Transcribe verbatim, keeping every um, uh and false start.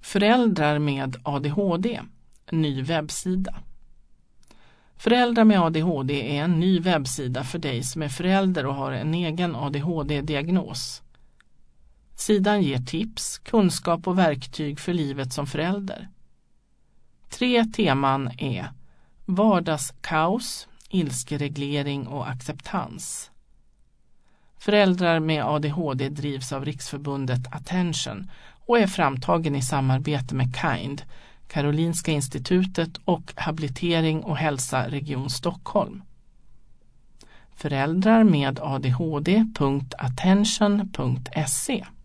Föräldrar med A D H D, ny webbsida. Föräldrar med A D H D är en ny webbsida för dig som är förälder och har en egen A D H D-diagnos. Sidan ger tips, kunskap och verktyg för livet som förälder. Tre teman är vardagskaos, ilskereglering och acceptans. Föräldrar med A D H D drivs av Riksförbundet Attention och är framtagen i samarbete med Kind, Karolinska institutet och Habilitering och hälsa Region Stockholm. Föräldrar med A D H D punkt attention punkt se